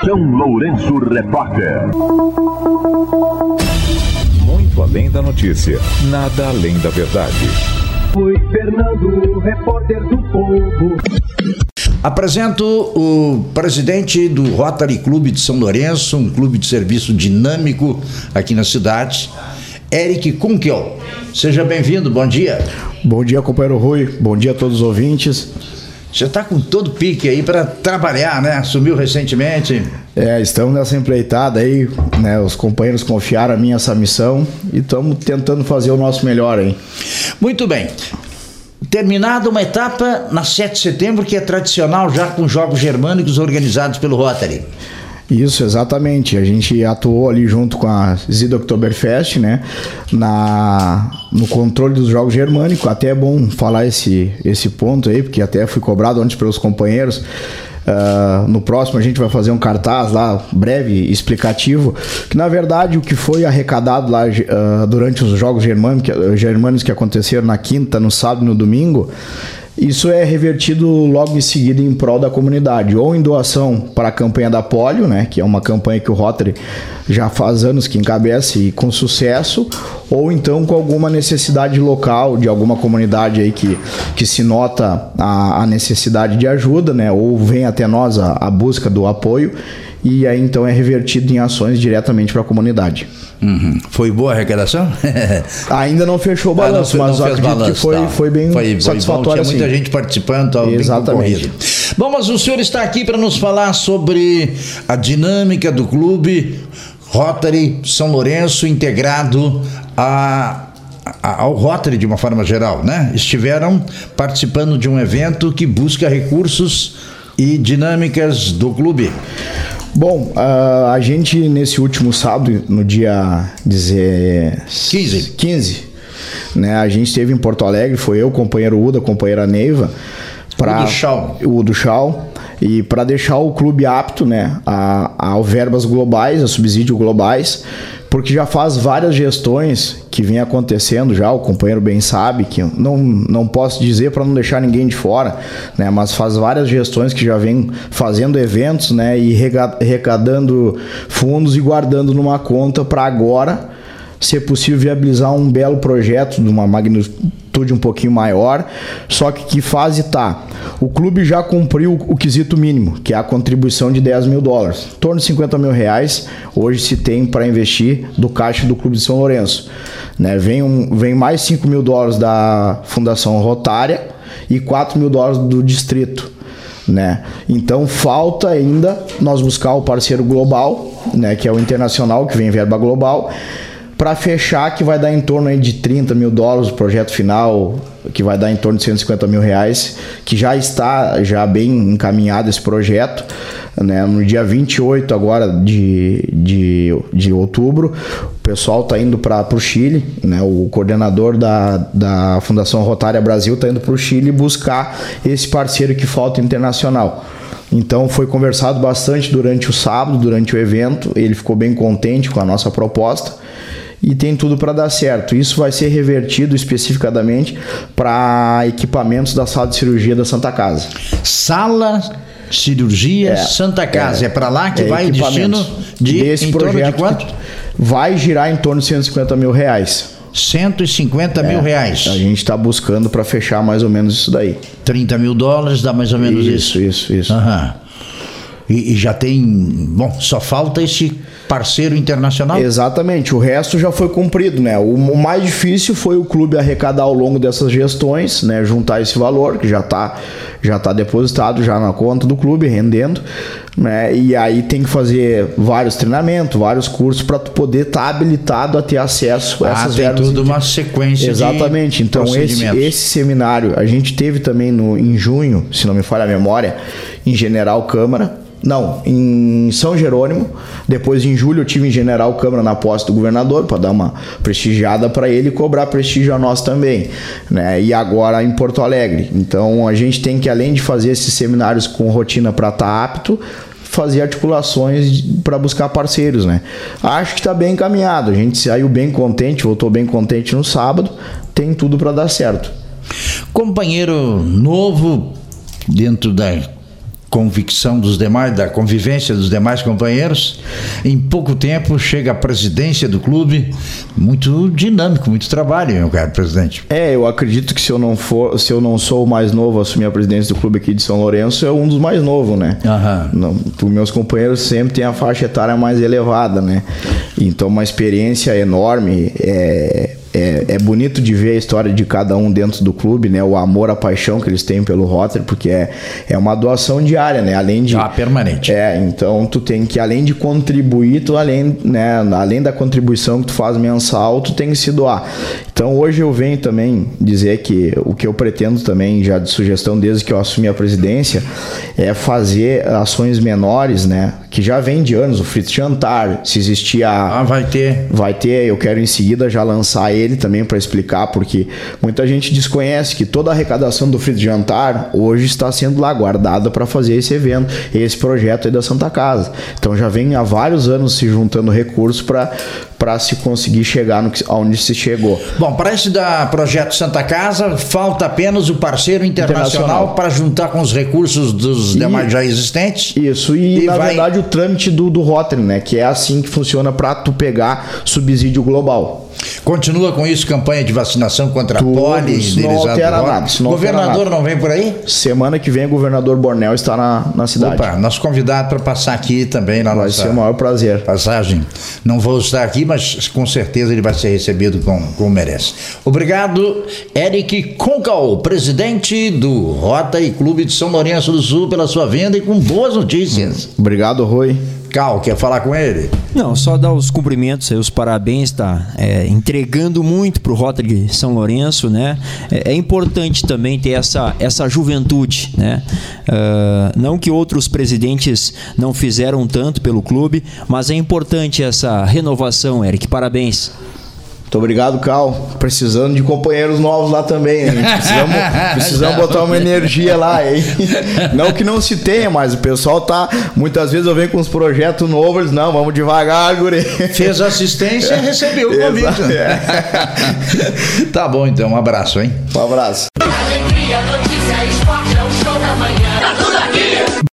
São Lourenço Repórter. Muito além da notícia, nada além da verdade. Foi Fernando, repórter do Povo. Apresento o presidente do Rotary Clube de São Lourenço, um clube de serviço dinâmico aqui na cidade, Eric Kunkel. Seja bem-vindo, bom dia. Bom dia, companheiro Rui, bom dia a todos os ouvintes. Você está com todo pique aí para trabalhar, né? Assumiu recentemente. Estamos nessa empreitada aí, né? Os companheiros confiaram a mim essa missão e estamos tentando fazer o nosso melhor aí. Muito bem. Terminada uma etapa na 7 de setembro, que é tradicional já com jogos germânicos organizados pelo Rotary. Isso, exatamente. A gente atuou ali junto com a Zida Oktoberfest, né? No controle dos jogos germânicos. Até é bom falar esse ponto aí, porque até fui cobrado antes pelos companheiros. No próximo a gente vai fazer um cartaz lá, breve, explicativo, que na verdade o que foi arrecadado lá durante os jogos germânicos que aconteceram na quinta, no sábado e no domingo, isso é revertido logo em seguida em prol da comunidade, ou em doação para a campanha da polio, né, que é uma campanha que o Rotary já faz anos que encabeça e com sucesso, ou então com alguma necessidade local de alguma comunidade aí que se nota a necessidade de ajuda, né, ou vem até nós a busca do apoio, e aí então é revertido em ações diretamente para a comunidade. Uhum. Foi boa a arrecadação? Ainda não fechou o balanço, mas eu acredito que foi bem satisfatório. Tinha muita gente participando, exatamente. Bem concorrido. Bom, mas o senhor está aqui para nos falar sobre a dinâmica do clube Rotary São Lourenço, integrado ao Rotary de uma forma geral, né? Estiveram participando de um evento que busca recursos e dinâmicas do clube. Bom, a gente nesse último sábado, no dia 15, né, a gente esteve em Porto Alegre, foi eu, o companheiro Uda, a companheira Neiva, o do Chau, e para deixar o clube apto, né, a verbas globais, a subsídios globais, porque já faz várias gestões que vem acontecendo já, o companheiro bem sabe, que não posso dizer para não deixar ninguém de fora, né, mas faz várias gestões que já vem fazendo eventos, né, e arrecadando fundos e guardando numa conta para agora, se é possível, viabilizar um belo projeto de uma magnitude um pouquinho maior. Só que fase tá? O clube já cumpriu o quesito mínimo, que é a contribuição de $10 mil, em torno de R$50 mil hoje se tem para investir do caixa do Clube de São Lourenço, né? Vem mais $5 mil da Fundação Rotária e $4 mil do distrito, né? Então falta ainda nós buscar o parceiro global, né, que é o internacional, que vem verba global, para fechar, que vai dar em torno aí de $30 mil o projeto final, que vai dar em torno de R$150 mil, que já está bem encaminhado esse projeto, né? No dia 28 agora de outubro, o pessoal está indo para o Chile, né? O coordenador da Fundação Rotária Brasil está indo para o Chile buscar esse parceiro que falta internacional. Então foi conversado bastante durante o sábado, durante o evento, ele ficou bem contente com a nossa proposta e tem tudo para dar certo. Isso vai ser revertido especificadamente para equipamentos da sala de cirurgia da Santa Casa. Sala Cirurgia Santa Casa, é para lá que vai o destino desse projeto, de quanto? Vai girar em torno de R$150 mil. R$150 mil. A gente está buscando para fechar mais ou menos isso daí. $30 mil dá mais ou menos isso. Isso. Uhum. E já tem... Bom, só falta esse parceiro internacional? Exatamente, o resto já foi cumprido, né? O mais difícil foi o clube arrecadar ao longo dessas gestões, né? Juntar esse valor, que já tá depositado já na conta do clube, rendendo, né? E aí tem que fazer vários treinamentos, vários cursos para tu poder estar habilitado a ter acesso a essas verbas. Tem tudo uma sequência. Exatamente, então esse seminário a gente teve também em junho, se não me falha a memória, em General Câmara. Não, em São Jerônimo. Depois, em julho, eu tive em General Câmara na posse do governador para dar uma prestigiada para ele e cobrar prestígio a nós também, né? E agora em Porto Alegre. Então a gente tem que, além de fazer esses seminários com rotina para estar apto, fazer articulações para buscar parceiros, né? Acho que está bem encaminhado. A gente saiu bem contente, voltou bem contente no sábado. Tem tudo para dar certo. Companheiro novo dentro da convicção dos demais, da convivência dos demais companheiros. Em pouco tempo chega a presidência do clube, muito dinâmico, muito trabalho, meu caro presidente. Eu acredito que se eu não sou o mais novo a assumir a presidência do clube aqui de São Lourenço, é um dos mais novos, né? Os meus companheiros sempre têm a faixa etária mais elevada, né? Então uma experiência enorme, é bonito de ver a história de cada um dentro do clube, né? O amor, a paixão que eles têm pelo Rotary, porque é uma doação diária, né? Além de permanente. Então tu tem que, além de contribuir, além da contribuição que tu faz mensal, tu tem que se doar. Então hoje eu venho também dizer que o que eu pretendo também, já de sugestão desde que eu assumi a presidência, é fazer ações menores, né? Que já vem de anos, o Frito Jantar, se existia... vai ter. Vai ter, eu quero em seguida já lançar ele também para explicar, porque muita gente desconhece que toda a arrecadação do Frito Jantar hoje está sendo lá guardada para fazer esse evento, esse projeto aí da Santa Casa. Então já vem há vários anos se juntando recursos para se conseguir chegar onde se chegou. Bom, para esse da projeto Santa Casa, falta apenas o parceiro internacional para juntar com os recursos dos demais já existentes. Isso, na verdade o trâmite do Rotary, né? Que é assim que funciona para tu pegar subsídio global. Continua com isso, campanha de vacinação contra a poli. Não altera nada. O governador não vem por aí? Semana que vem o governador Bornel está na cidade. Opa, nosso convidado para passar aqui também na nossa... Vai ser o maior prazer. Passagem. Não vou estar aqui, mas com certeza ele vai ser recebido como merece. Obrigado, Eric Concal, presidente do Rotary Clube de São Lourenço do Sul, pela sua vinda e com boas notícias. Obrigado, Rui. Cal, quer falar com ele? Não, só dar os cumprimentos aí, os parabéns, tá entregando muito pro Rotary São Lourenço, né? É importante também ter essa juventude, né? Não que outros presidentes não fizeram tanto pelo clube, mas é importante essa renovação, Eric, parabéns. Muito obrigado, Cal. Precisando de companheiros novos lá também, hein? Precisamos botar uma energia lá, hein? Não que não se tenha, mas o pessoal tá... Muitas vezes eu venho com uns projetos novos, eles, não, vamos devagar, guri. Fez assistência e recebeu o convite. Tá bom, então. Um abraço, hein? Um abraço. Alegria, notícia, esporte, é o show da manhã. Tá tudo aqui!